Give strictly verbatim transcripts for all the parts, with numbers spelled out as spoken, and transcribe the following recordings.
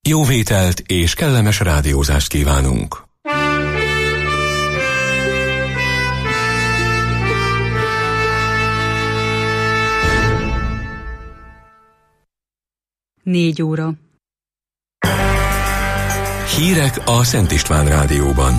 Jó vételt és kellemes rádiózást kívánunk! Négy óra. Hírek a Szent István Rádióban.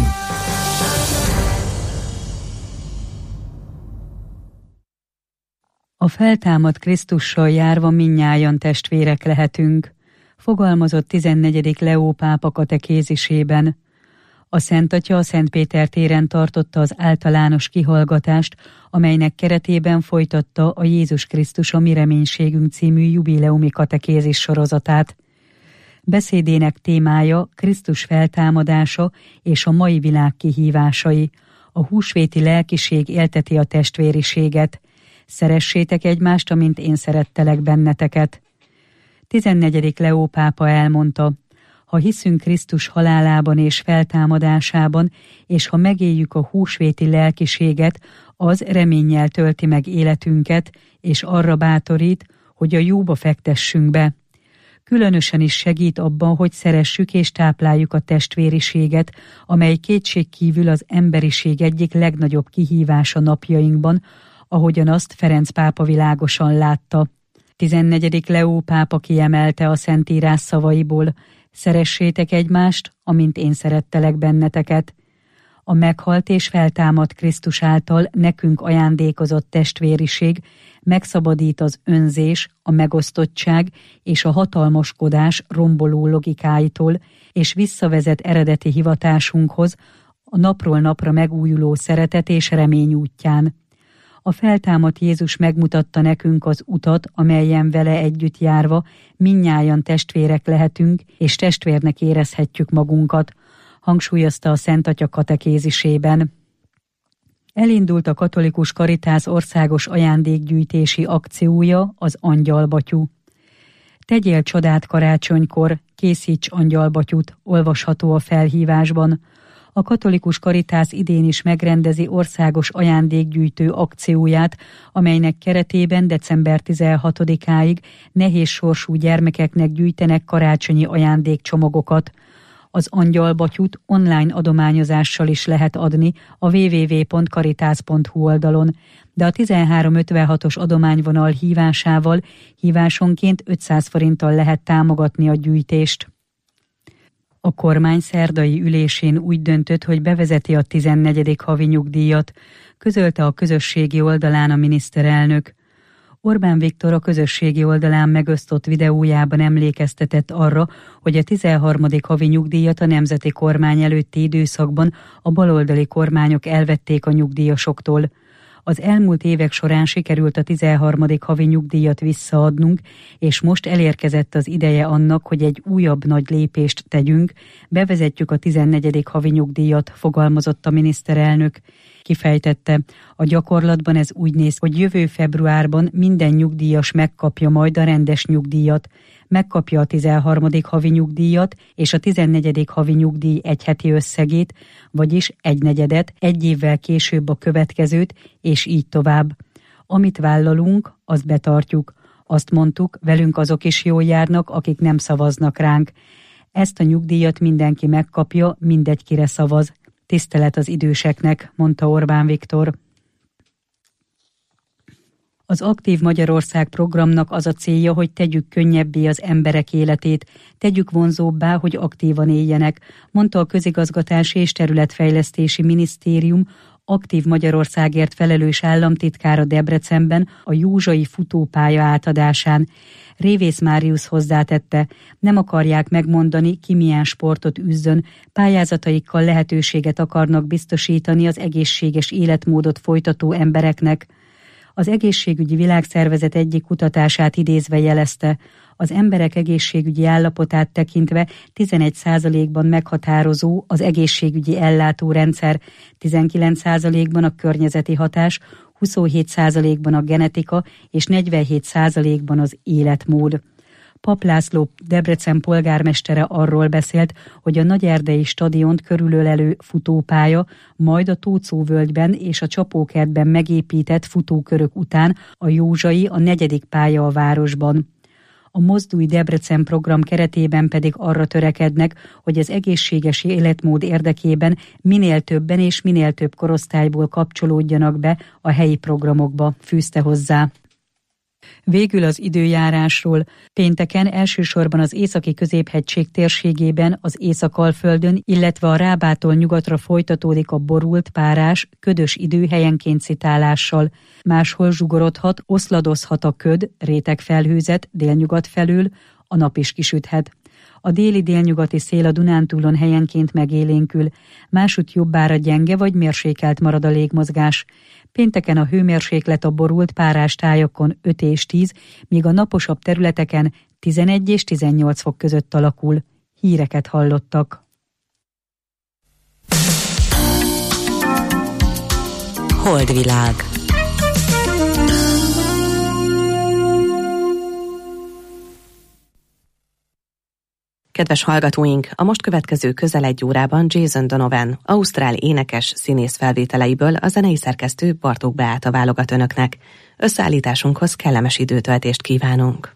A feltámadt Krisztussal járva mindnyájan testvérek lehetünk, fogalmazott tizennegyedik Leó pápa katekézisében. A Szent Atya a Szent Péter téren tartotta az általános kihallgatást, amelynek keretében folytatta a Jézus Krisztus a mi reménységünk című jubileumi katekézis sorozatát. Beszédének témája Krisztus feltámadása és a mai világ kihívásai. A húsvéti lelkiség élteti a testvériséget. Szeressétek egymást, amint én szerettelek benneteket. tizennegyedik Leó pápa elmondta, ha hiszünk Krisztus halálában és feltámadásában, és ha megéljük a húsvéti lelkiséget, az reménnyel tölti meg életünket, és arra bátorít, hogy a jóba fektessünk be. Különösen is segít abban, hogy szeressük és tápláljuk a testvériséget, amely kétségkívül az emberiség egyik legnagyobb kihívása napjainkban, ahogyan azt Ferenc pápa világosan látta. tizennegyedik Leó pápa kiemelte a Szentírás szavaiból, szeressétek egymást, amint én szerettelek benneteket. A meghalt és feltámadt Krisztus által nekünk ajándékozott testvériség megszabadít az önzés, a megosztottság és a hatalmaskodás romboló logikáitól, és visszavezet eredeti hivatásunkhoz, a napról napra megújuló szeretet és remény útján. A feltámadt Jézus megmutatta nekünk az utat, amelyen vele együtt járva mindnyájan testvérek lehetünk, és testvérnek érezhetjük magunkat, hangsúlyozta a Szent Atya katekézisében. Elindult a Katolikus Karitász országos ajándékgyűjtési akciója, az Angyalbatyú. Tegyél csodát karácsonykor, készíts angyalbatyút, olvasható a felhívásban. A Katolikus Karitász idén is megrendezi országos ajándékgyűjtő akcióját, amelynek keretében december tizenhatodikáig nehéz sorsú gyermekeknek gyűjtenek karácsonyi ajándékcsomagokat. Az angyalbatyút online adományozással is lehet adni a double-u double-u double-u pont karitász pont hu oldalon, de a tizenhárom ötvenhatos adományvonal hívásával hívásonként ötszáz forinttal lehet támogatni a gyűjtést. A kormány szerdai ülésén úgy döntött, hogy bevezeti a tizennegyedik havi nyugdíjat, közölte a közösségi oldalán a miniszterelnök. Orbán Viktor a közösségi oldalán megosztott videójában emlékeztetett arra, hogy a tizenharmadik havi nyugdíjat a nemzeti kormány előtti időszakban a baloldali kormányok elvették a nyugdíjasoktól. Az elmúlt évek során sikerült a tizenharmadik havi nyugdíjat visszaadnunk, és most elérkezett az ideje annak, hogy egy újabb nagy lépést tegyünk, bevezetjük a tizennegyedik havi nyugdíjat, fogalmazott a miniszterelnök. Kifejtette, a gyakorlatban ez úgy néz, hogy jövő februárban minden nyugdíjas megkapja majd a rendes nyugdíjat, megkapja a tizenharmadik havi nyugdíjat és a tizennegyedik havi nyugdíj egy heti összegét, vagyis egy negyedet, egy évvel később a következőt, és így tovább. Amit vállalunk, azt betartjuk. Azt mondtuk, velünk azok is jól járnak, akik nem szavaznak ránk. Ezt a nyugdíjat mindenki megkapja, mindegy kire szavaz. Tisztelet az időseknek, mondta Orbán Viktor. Az Aktív Magyarország programnak az a célja, hogy tegyük könnyebbé az emberek életét, tegyük vonzóbbá, hogy aktívan éljenek, mondta a Közigazgatási és Területfejlesztési Minisztérium Aktív Magyarországért felelős államtitkára Debrecenben a Józsai futópálya átadásán. Révész Máriusz hozzátette, nem akarják megmondani, ki milyen sportot űzzön, pályázataikkal lehetőséget akarnak biztosítani az egészséges életmódot folytató embereknek. Az Egészségügyi Világszervezet egyik kutatását idézve jelezte, az emberek egészségügyi állapotát tekintve tizenegy százalékban meghatározó az egészségügyi ellátórendszer, tizenkilenc százalékban a környezeti hatás, huszonhét százalékban a genetika és negyvenhét százalékban az életmód. Pap László Debrecen polgármestere arról beszélt, hogy a Nagyerdei stadiont körülölelő futópálya majd a Tóczóvölgyben és a Csapókertben megépített futókörök után a Józsai a negyedik pálya a városban. A Mozdulj Debrecen program keretében pedig arra törekednek, hogy az egészséges életmód érdekében minél többen és minél több korosztályból kapcsolódjanak be a helyi programokba, fűzte hozzá. Végül az időjárásról. Pénteken elsősorban az északi középhegység térségében, az Észak-Alföldön, illetve a Rábától nyugatra folytatódik a borult, párás, ködös idő helyenként szitálással. Máshol zsugorodhat, oszladozhat a köd, rétegfelhőzet délnyugat felől, a nap is kisüthet. A déli délnyugati szél a Dunántúlon helyenként megélénkül, másútt jobbára gyenge vagy mérsékelt marad a légmozgás. Pénteken a hőmérséklet a borult, párás tájakon öt és tíz, míg a naposabb területeken tizenegy és tizennyolc fok között alakul. Híreket hallottak. Holdvilág. Kedves hallgatóink, a most következő közel egy órában Jason Donovan, ausztrál énekes színész felvételeiből a zenei szerkesztő Bartók Beáta válogat önöknek. Összeállításunkhoz kellemes időtöltést kívánunk.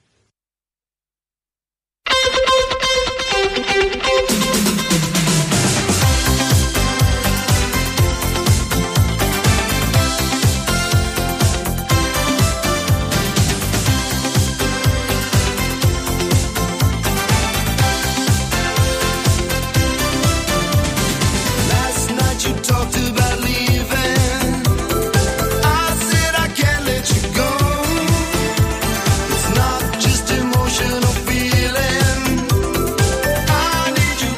It's not just emotional feeling. I need you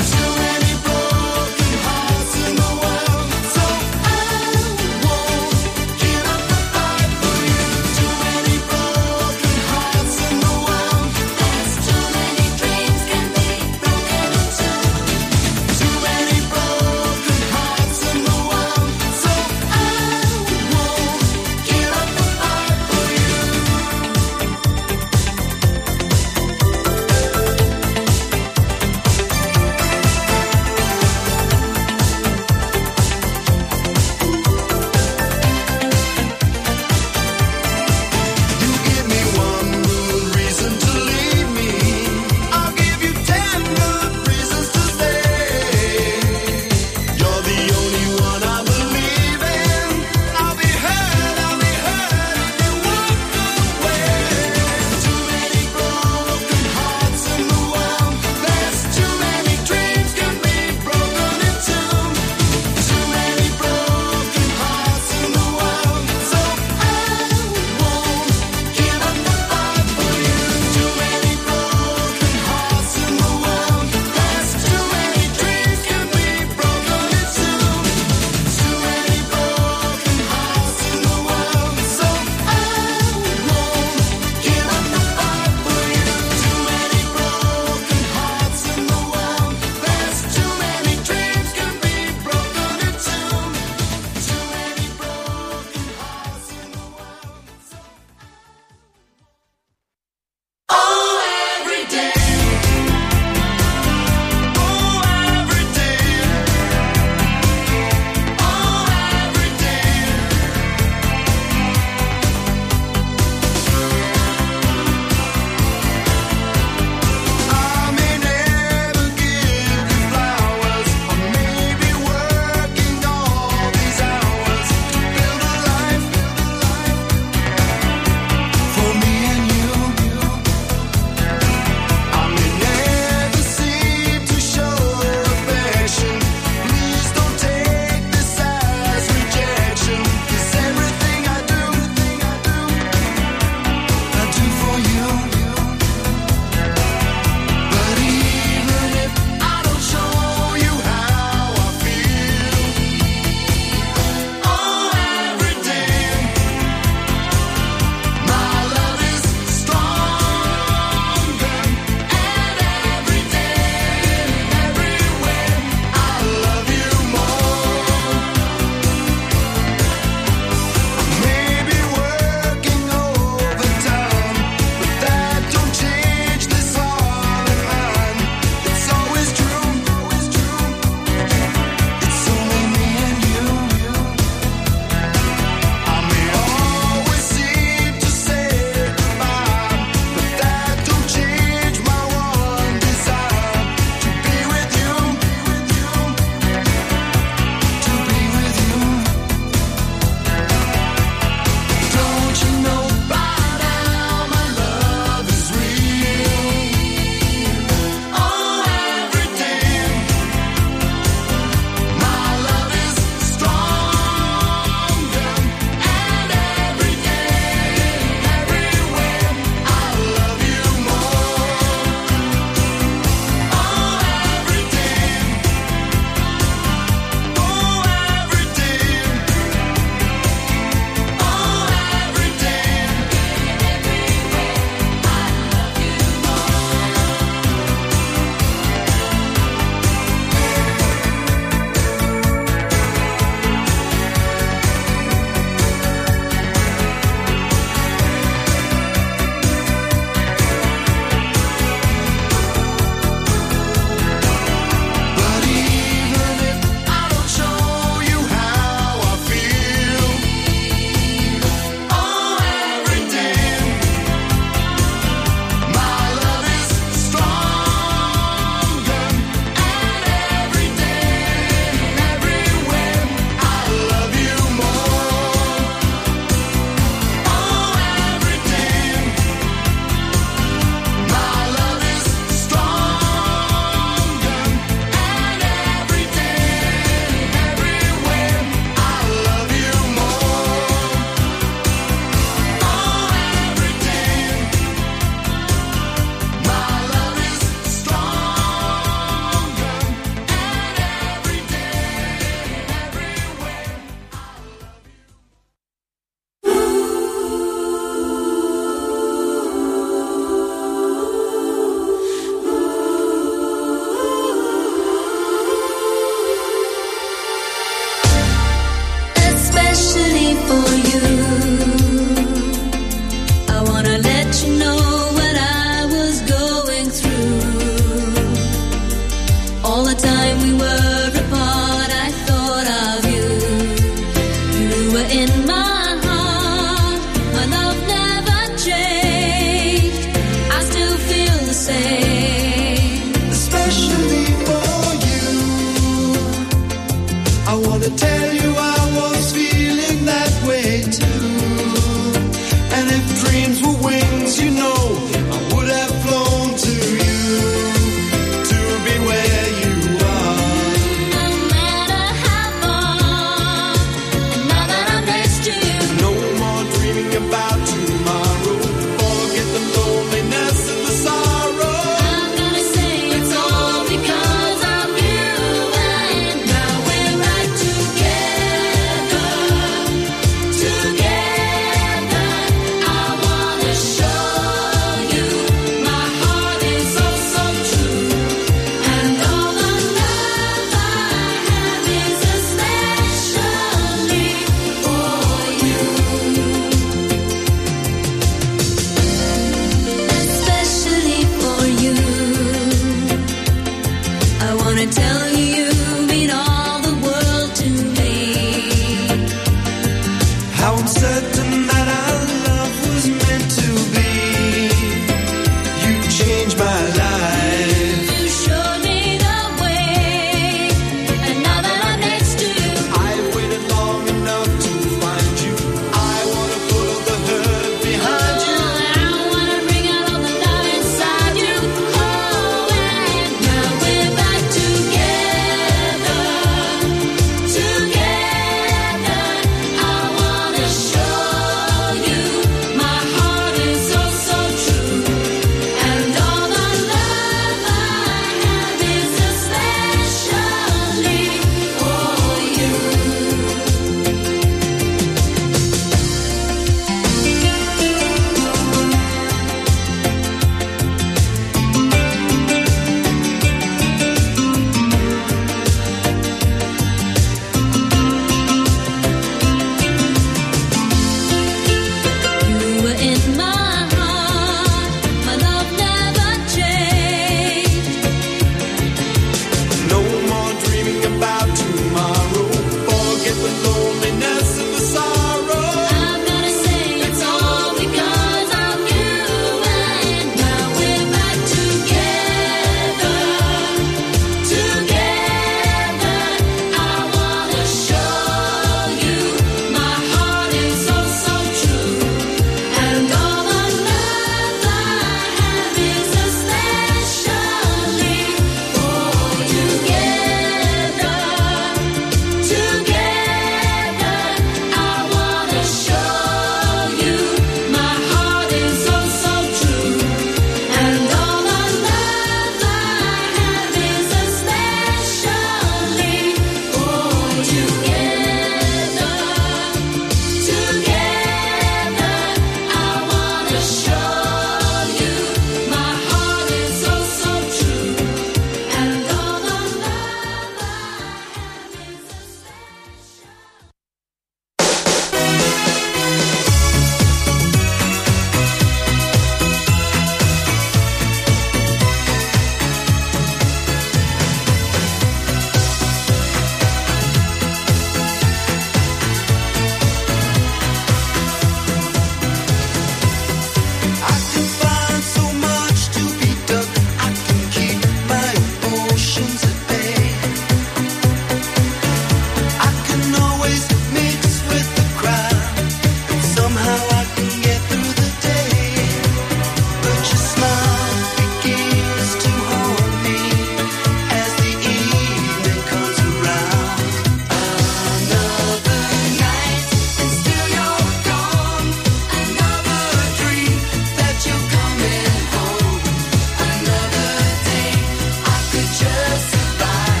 Just survive.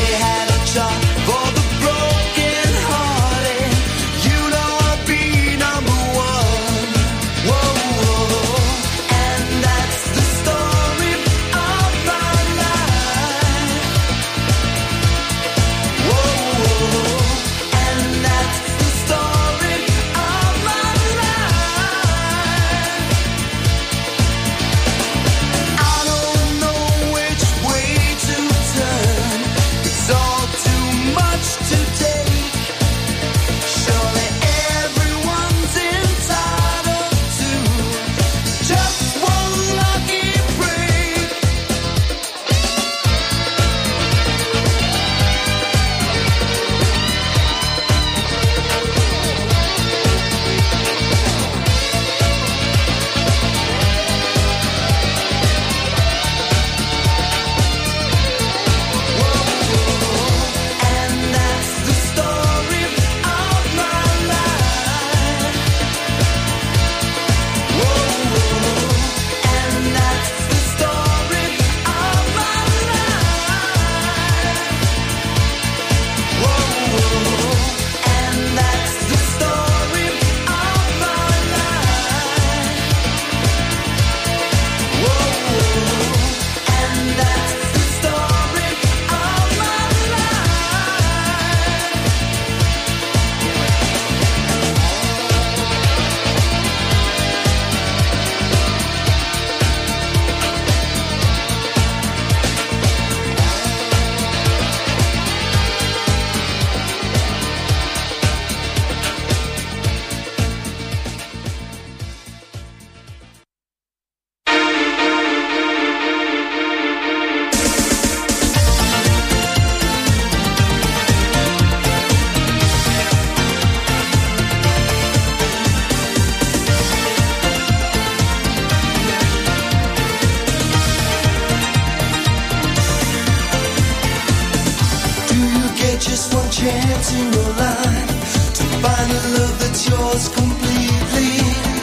chance in your life to find a love that's yours completely.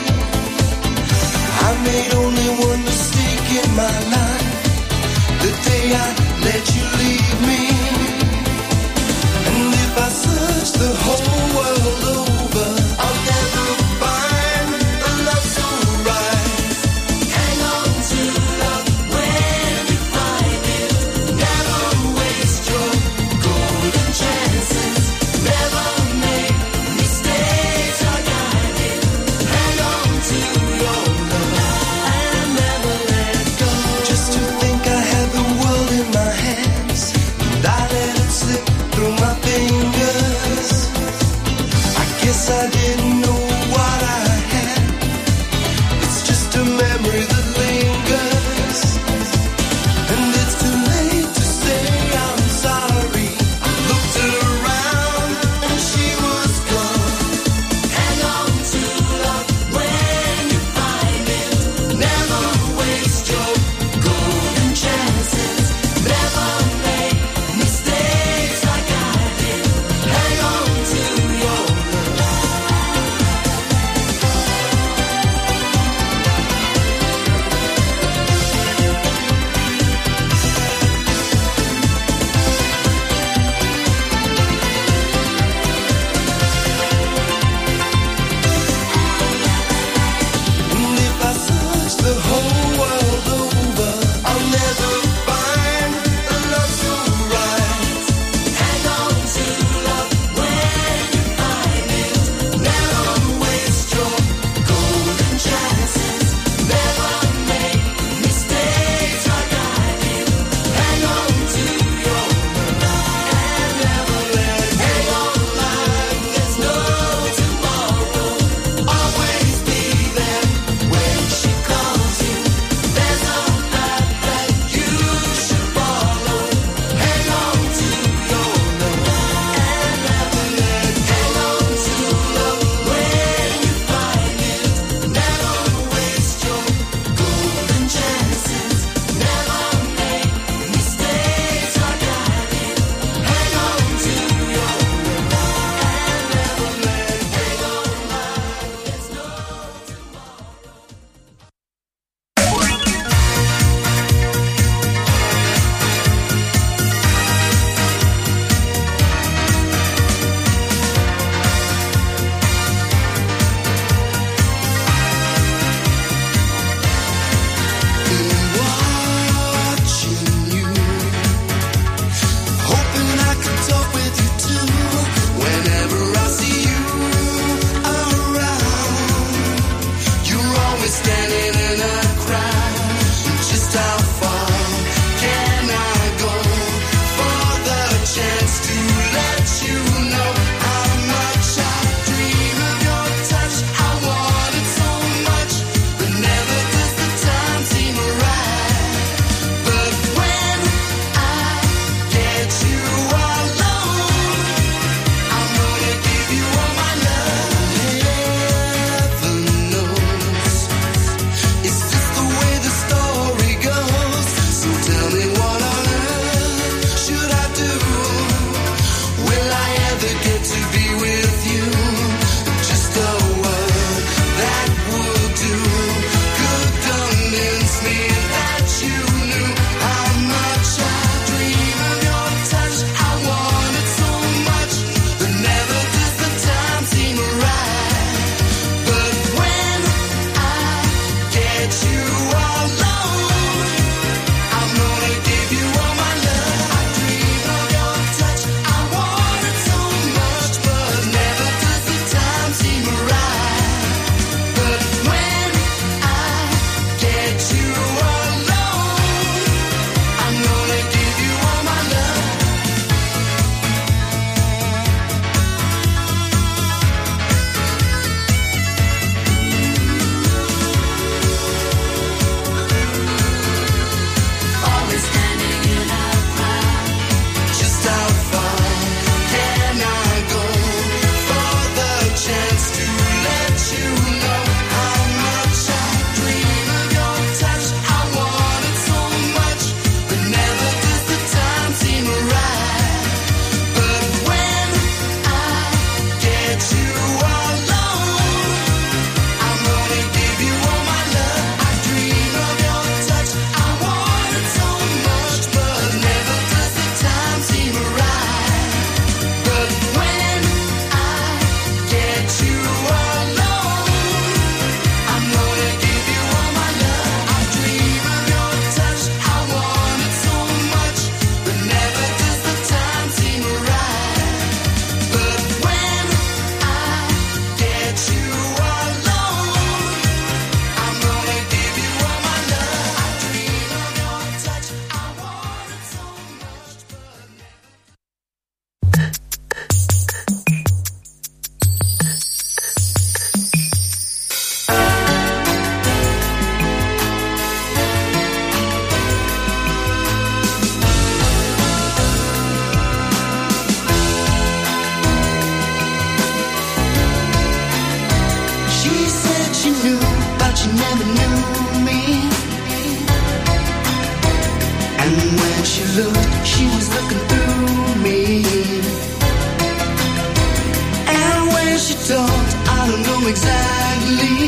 I made only one mistake in my life, the day I let you leave me. And if I search the whole world over, I'll never find a love so right. Hang on to love when you find it. Never waste your golden chances. Never make mistakes are guided. Hang on to your love and never let go. Just to think I had the world in my hands, and I know exactly.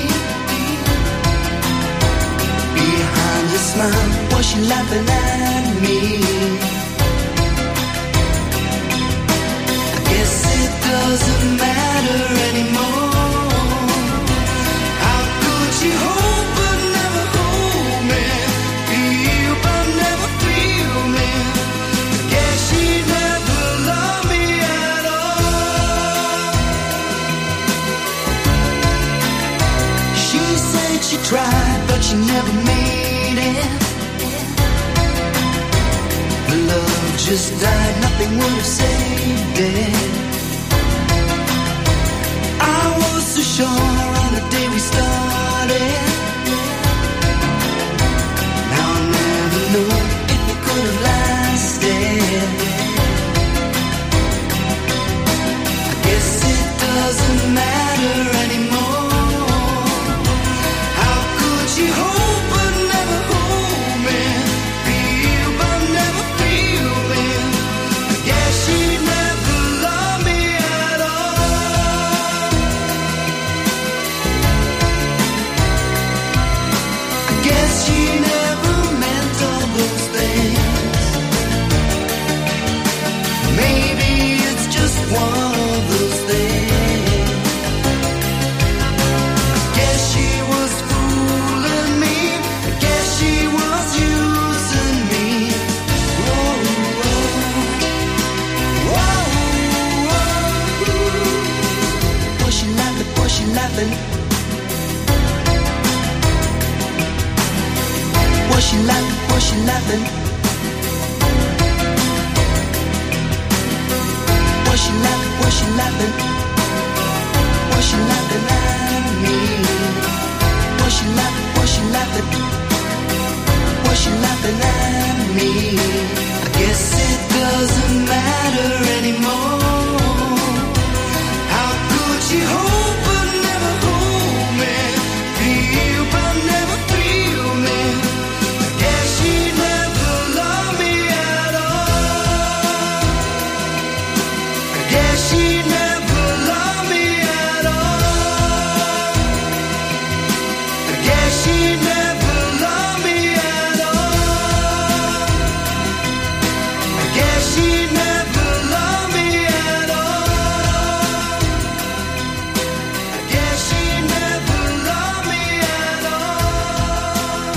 Behind your smile, was she laughing at me? I guess it doesn't matter anymore. How could she hope but never hold me? Feel but never feel me? I guess she never loved me at all. She said she tried but she never made it. The love just died, nothing would have saved it. I was so sure on the day we started. Now I never know if it could have lasted. I guess it doesn't matter anymore. How could she hope but never hold me? Feel but never feel me? I guess she never loved me at all. I guess she never meant all those things. Maybe it's just one of those things. I guess she was fooling me. I guess she was using me. Whoa, whoa, whoa, whoa. Was she laughing? Was she laughing? Was she laughing? Was she laughing? Was she laughing? Was she laughing? Was she laughing at me? Was she laughing? Was she laughing? Was she laughing at me? I guess it doesn't matter anymore. How could she hope but never hold me? Feel but never feel me? I guess she never loved me at all. I guess she never loved me at all. I guess she never loved me at all. I guess she never loved me at all. I guess she never loved me at all.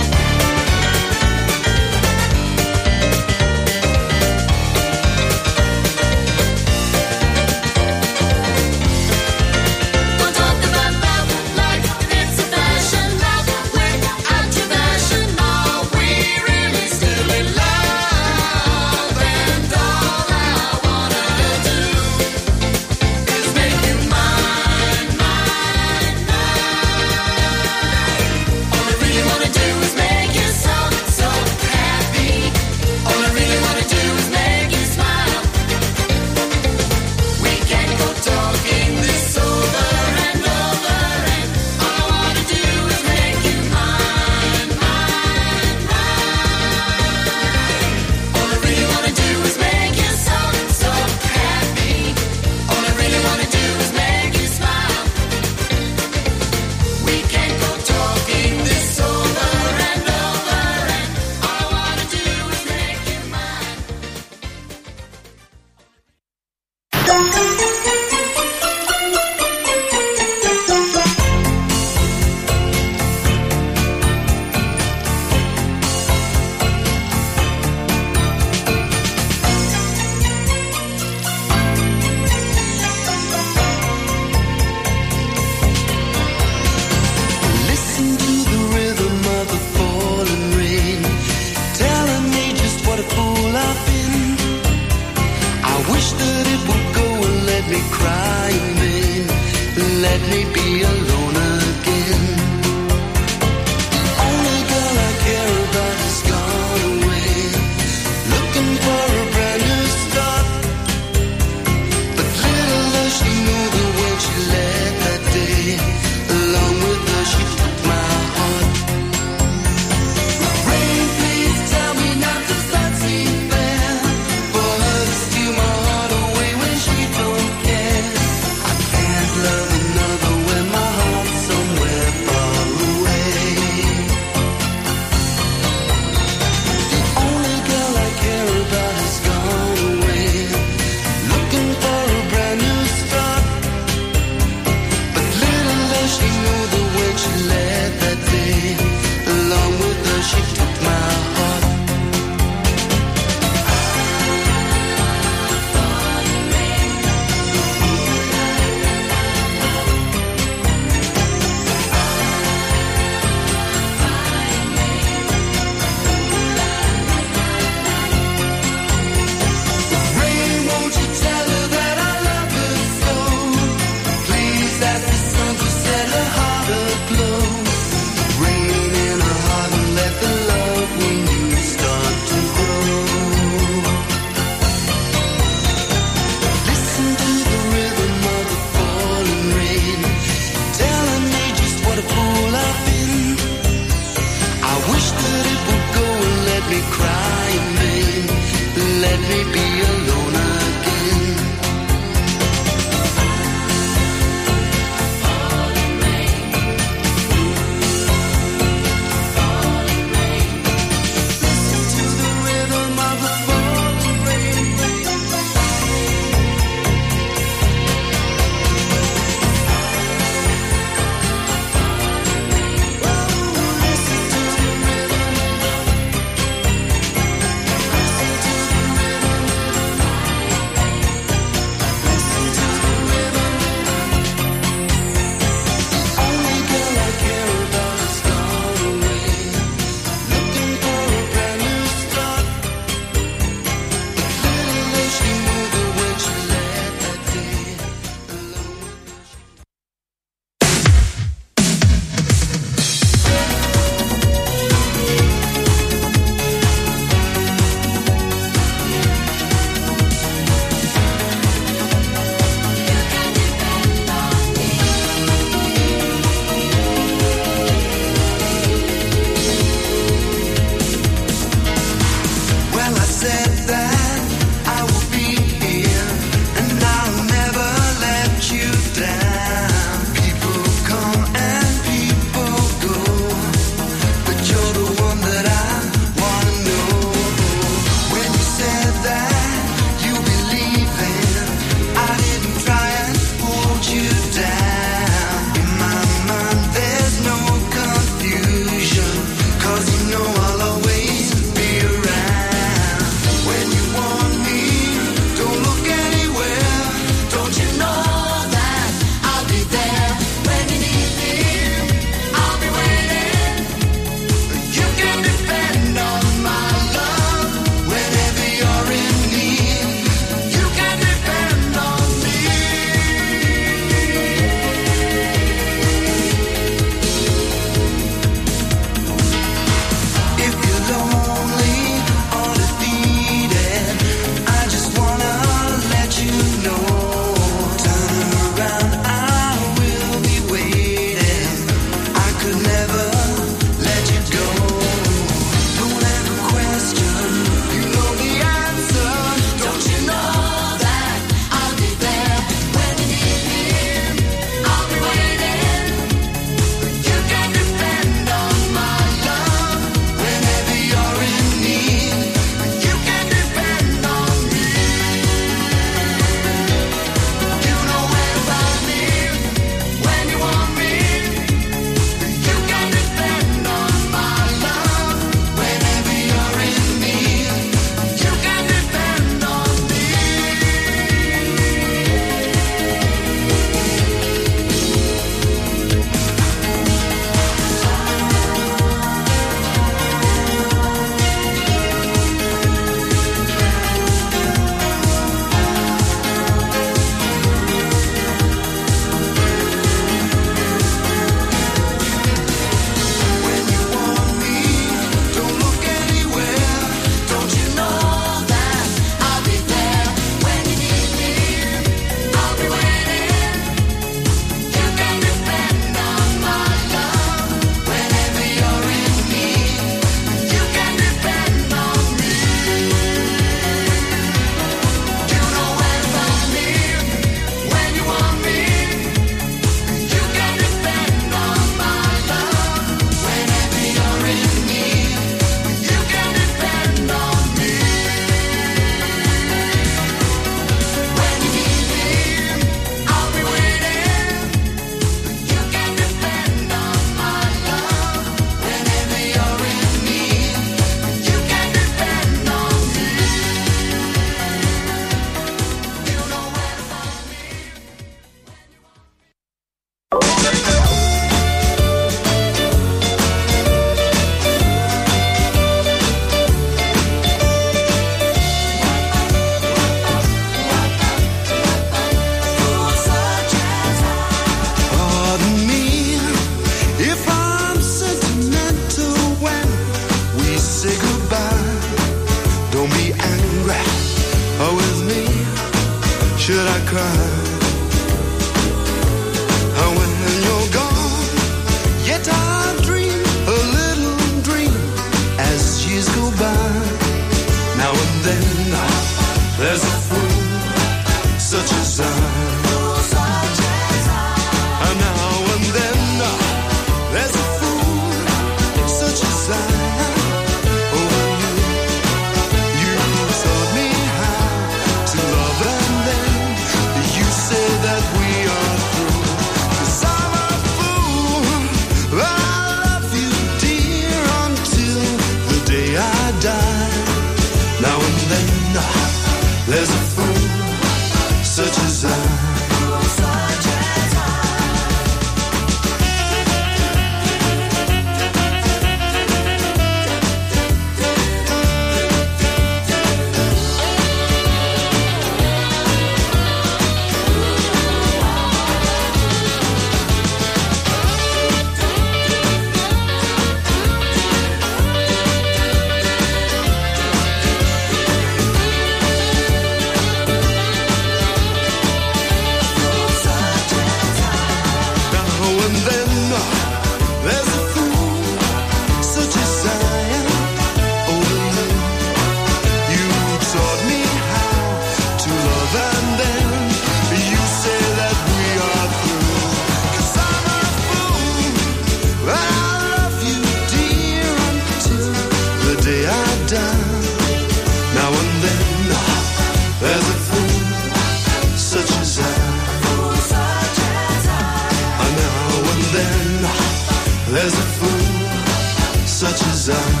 I.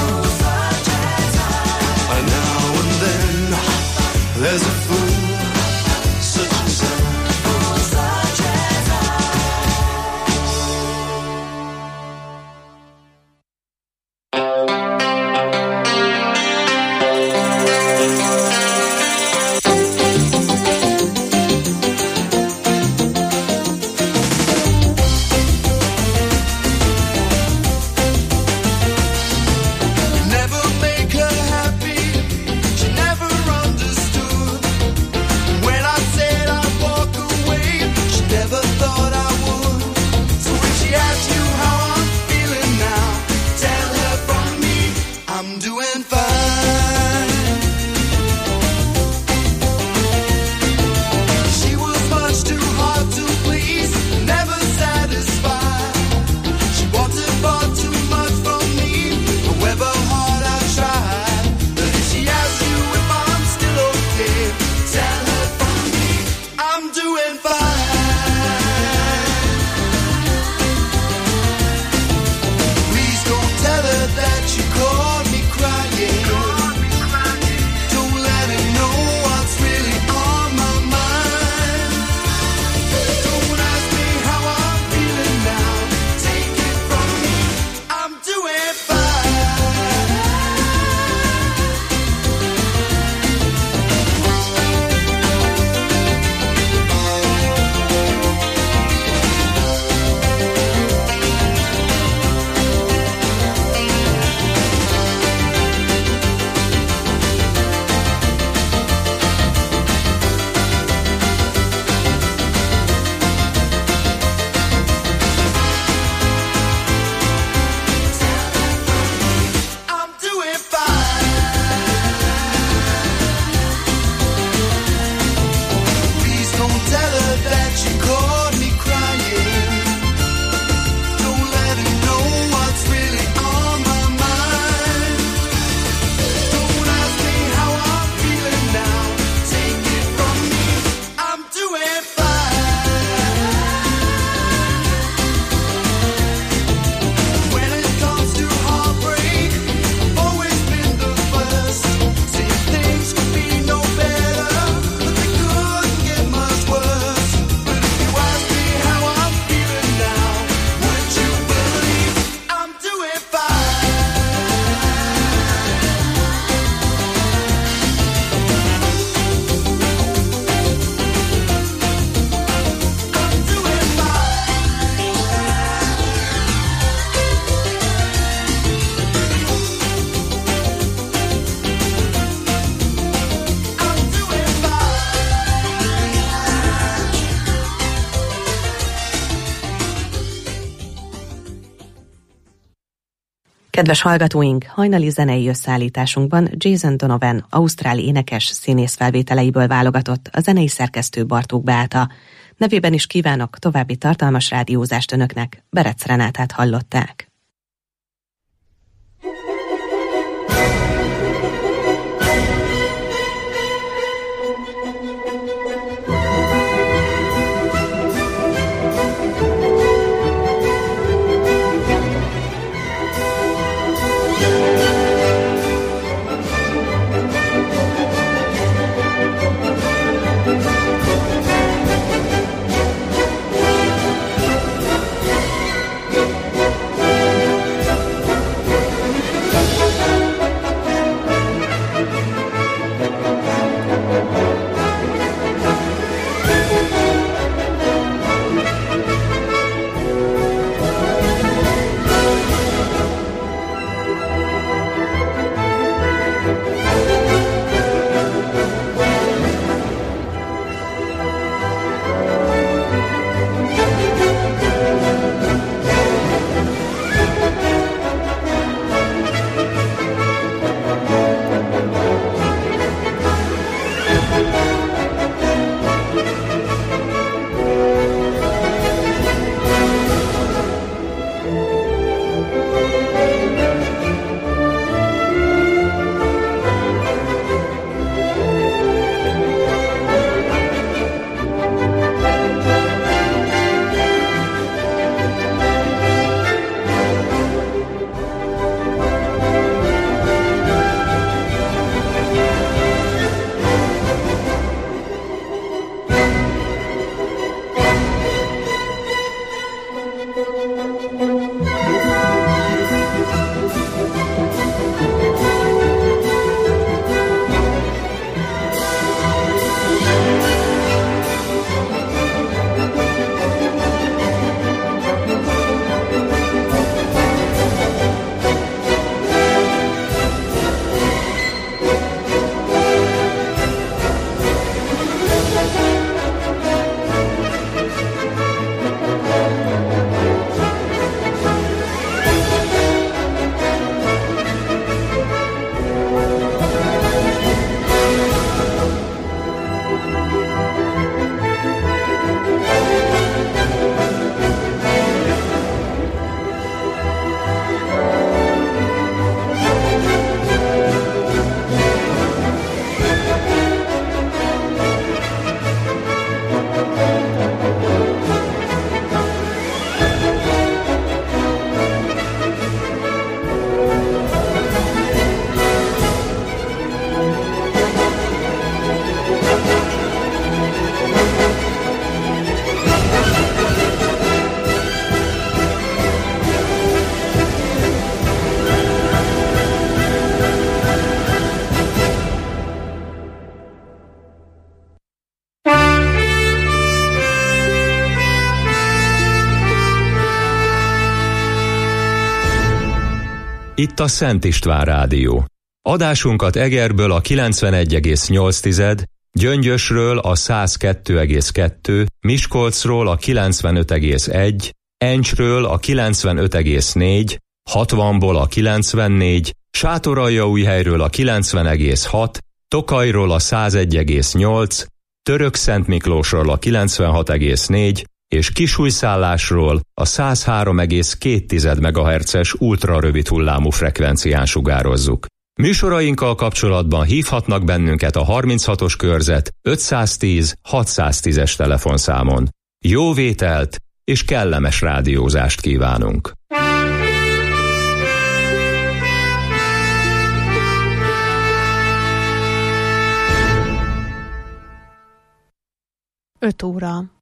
And now and then there's a fool such as I. Kedves hallgatóink, hajnali zenei összeállításunkban Jason Donovan, ausztrál énekes színész felvételeiből válogatott a zenei szerkesztő Bartók Beáta. Nevében is kívánok további tartalmas rádiózást önöknek, Berec Renátát hallották. We'll be right back. Itt a Szent István Rádió. Adásunkat Egerből a kilencvenegy egész nyolc, Gyöngyösről a száz kettő egész kettő, Miskolcról a kilencvenöt egész egy, Encsről a kilencvenöt egész négy, hatvanból a kilencvennégy, Sátoraljaújhelyről a kilencven egész hat, Tokajról a száz egy egész nyolc, Törökszentmiklósról a kilencvenhat egész négy, és Kisújszállásról a száz három egész két megahertzes ultrarövid hullámú frekvencián sugározzuk. Műsorainkkal kapcsolatban hívhatnak bennünket a harminchatos körzet ötszáztíz hatszáztízes telefonszámon. Jó vételt és kellemes rádiózást kívánunk! öt óra.